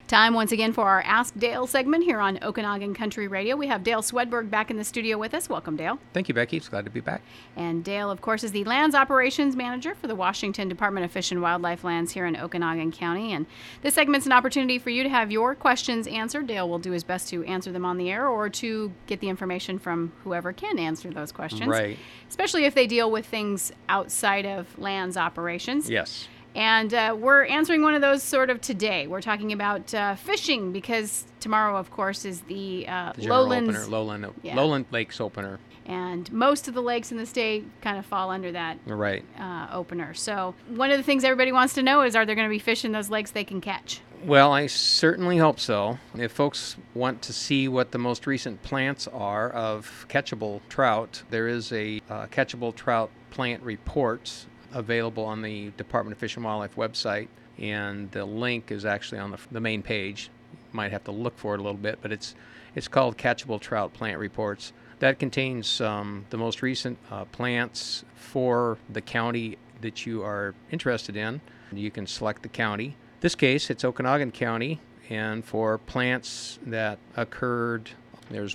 Time once again for our Ask Dale segment here on Okanagan Country Radio. We have Dale Swedberg back in the studio with us. Welcome, Dale. Thank you, Becky. It's glad to be back. And Dale, of course, is the Lands Operations Manager for the Washington Department of Fish and Wildlife Lands here in Okanagan County. And this segment's an opportunity for you to have your questions answered. Dale will do his best to answer them on the air or to get the information from whoever can answer those questions. Right. Especially if they deal with things outside of lands operations. Yes. And we're answering one of those sort of today. We're talking about fishing because tomorrow, of course, is the Lowlands. Lowland Lakes opener. And most of the lakes in the state kind of fall under that opener. So one of the things everybody wants to know is, are there going to be fish in those lakes they can catch? Well, I certainly hope so. If folks want to see what the most recent plants are of catchable trout, there is a catchable trout plant report available on the Department of Fish and Wildlife website, and the link is actually on the main page. You might have to look for it a little bit, but it's called Catchable Trout Plant Reports. That contains the most recent plants for the county that you are interested in. You can select the county. In this case, it's Okanagan County, and for plants that occurred, there's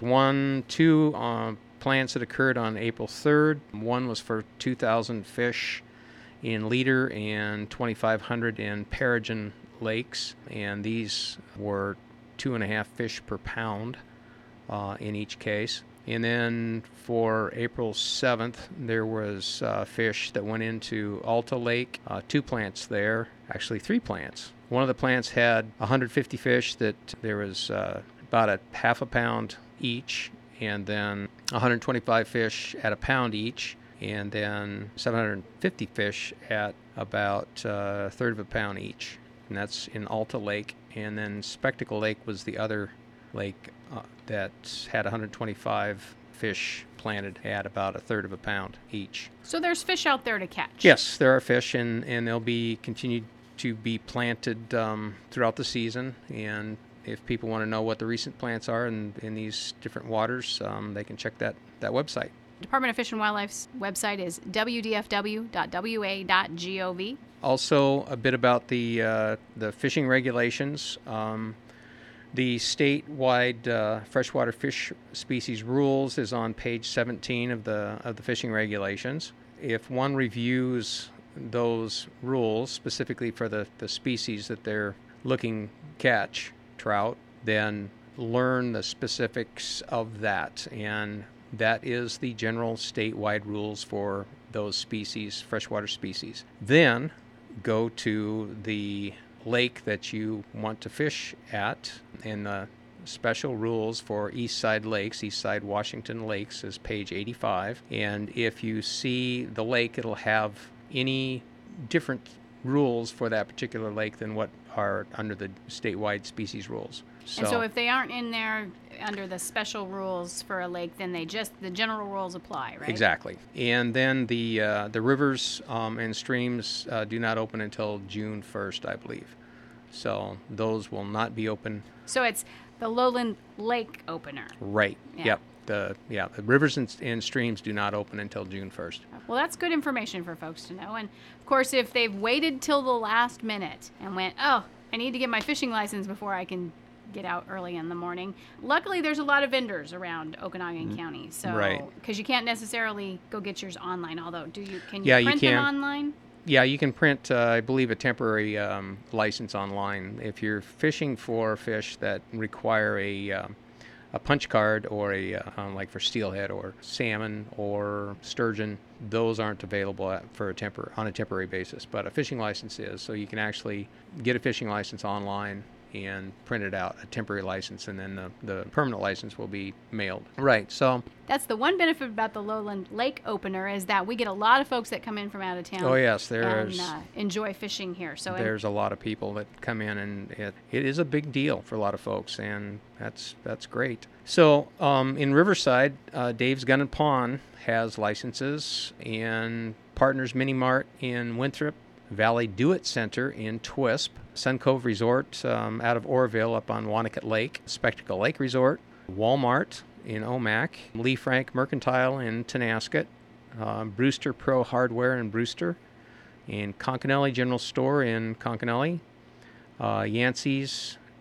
two plants that occurred on April 3rd. One was for 2,000 fish in Leader and 2,500 in Peregrine Lakes, and these were 2.5 fish per pound in each case. And then for April 7th, there was fish that went into Alta Lake, 2 plants there, actually 3 plants. One of the plants had 150 fish that there was about a half a pound each, and then 125 fish at a pound each, and then 750 fish at about a third of a pound each. And that's in Alta Lake. And then Spectacle Lake was the other lake that had 125 fish planted at about a third of a pound each. So there's fish out there to catch? Yes, there are fish, and they'll be continued to be planted throughout the season. And if people want to know what the recent plants are in these different waters, they can check that website. Department of Fish and Wildlife's website is wdfw.wa.gov. Also, a bit about the fishing regulations. The statewide freshwater fish species rules is on page 17 of the fishing regulations. If one reviews those rules specifically for the species that they're looking to catch, trout, then learn the specifics of that, and that is the general statewide rules for those species, freshwater species. Then go to the lake that you want to fish at, and the special rules for East Side Lakes, East Side Washington Lakes, is page 85. And if you see the lake, it'll have any different rules for that particular lake than what are under the statewide species rules. And so if they aren't in there under the special rules for a lake, then the general rules apply, right? Exactly. And then the rivers and streams do not open until June 1st, I believe. So those will not be open. So it's the Lowland Lake opener. Right. Yeah. Yep. The rivers and streams do not open until June 1st. Well, that's good information for folks to know. And of course, if they've waited till the last minute and went, I need to get my fishing license before I can get out early in the morning. Luckily, there's a lot of vendors around Okanagan County, so because you can't necessarily go get yours online. Although, can you print them online? Yeah, you can print, I believe, a temporary license online. If you're fishing for fish that require a punch card or like for steelhead or salmon or sturgeon, those aren't available on a temporary basis. But a fishing license is, so you can actually get a fishing license online and print it out, a temporary license, and then the permanent license will be mailed. Right, so that's the one benefit about the Lowland Lake opener, is that we get a lot of folks that come in from out of town. Oh yes, and enjoy fishing here. So there's a lot of people that come in, and it is a big deal for a lot of folks, and that's great. So in Riverside, Dave's Gun and Pawn has licenses, and Partners Mini Mart in Winthrop, Valley Do-It Center in Twisp, Sun Cove Resort out of Oroville up on Wanacott Lake, Spectacle Lake Resort, Walmart in Omak, Lee Frank Mercantile in Tonasket, Brewster Pro Hardware in Brewster, and Conconelli General Store in Conconelli, Yancey's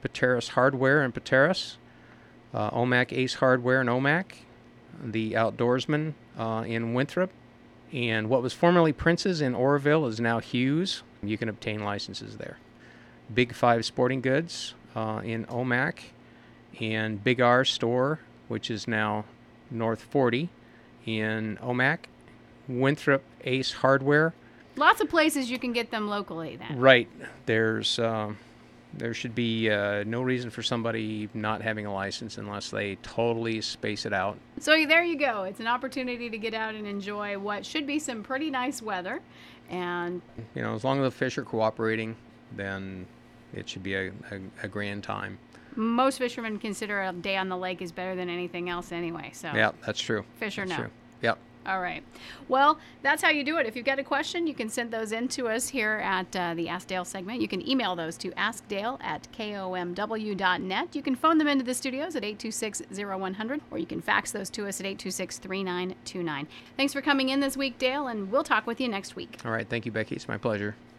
Pateros Hardware in Pateros, Omak Ace Hardware in Omak, the Outdoorsman in Winthrop, and what was formerly Prince's in Oroville is now Hughes. You can obtain licenses there. Big Five Sporting Goods in Omak, and Big R Store, which is now North 40 in Omak. Winthrop Ace Hardware. Lots of places you can get them locally then. Right. There should be no reason for somebody not having a license unless they totally space it out. So there you go. It's an opportunity to get out and enjoy what should be some pretty nice weather. And as long as the fish are cooperating, then it should be a grand time. Most fishermen consider a day on the lake is better than anything else anyway. So yeah, that's true. Fish or no. True. Yep. All right. Well, that's how you do it. If you've got a question, you can send those in to us here at the Ask Dale segment. You can email those to askdale@komw.net. You can phone them into the studios at 826-0100, or you can fax those to us at 826-3929. Thanks for coming in this week, Dale, and we'll talk with you next week. All right. Thank you, Becky. It's my pleasure.